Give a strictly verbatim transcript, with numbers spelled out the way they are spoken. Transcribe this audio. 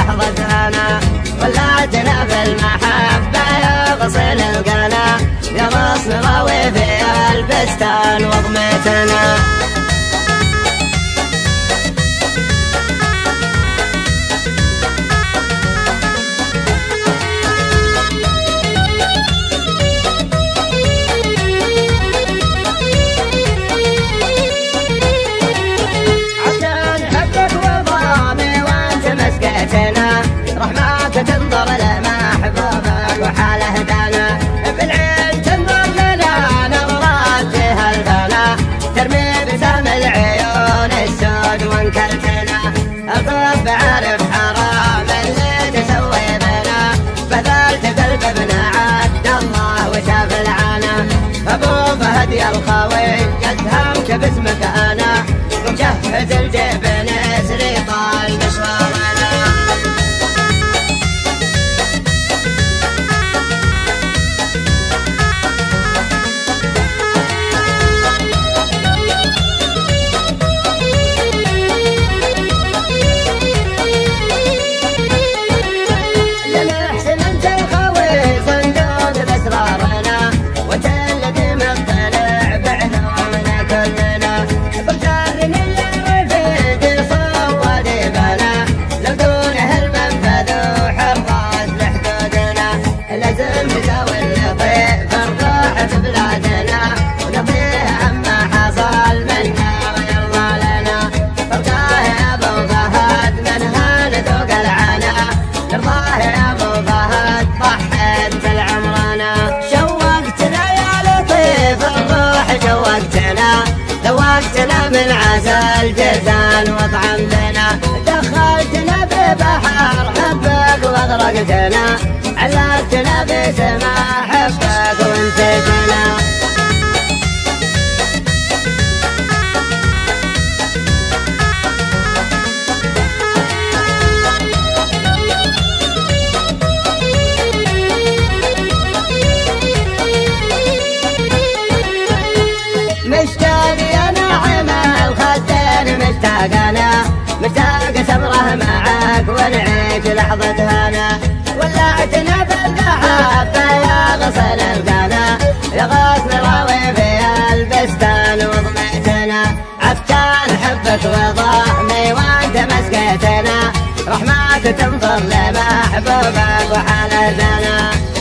لحظة هنا، ولعتنا بالمحبة يا غصن القنا، يا غصن راوي في البستان وضمتنا. رحماك تنظر لمحبوبك وحاله هدانا، بالعين تنظر لنا نظرات فيها الغلا، ترمي بسام العيون السود وانكلتنا. الطب عارف حرام اللي تسوي بنا، بذلت قلب ابن عبد الله وشاف العنا. ابو فهد يا الخوي يتهمك باسمك انا، ومجهز الجبن اسري طال مشوارنا. ذوقتنا من عسل جزان وطعم لنا، دخلتنا في بحر حبك واغرقتنا، علقتنا بسما حبك ونسيتنا. مشتاق يا ناعم الخدين، مشتاق انا مشتاق سمره معاك ونعيش لحظة هنا، ولعتنا في المحبة يا غصن القنا، يا غصن راوي في البستان وضمتنا. عفان حبك وضامي وانت مسكتنا، رحماك تنظر لمحبوبك وحال زنا.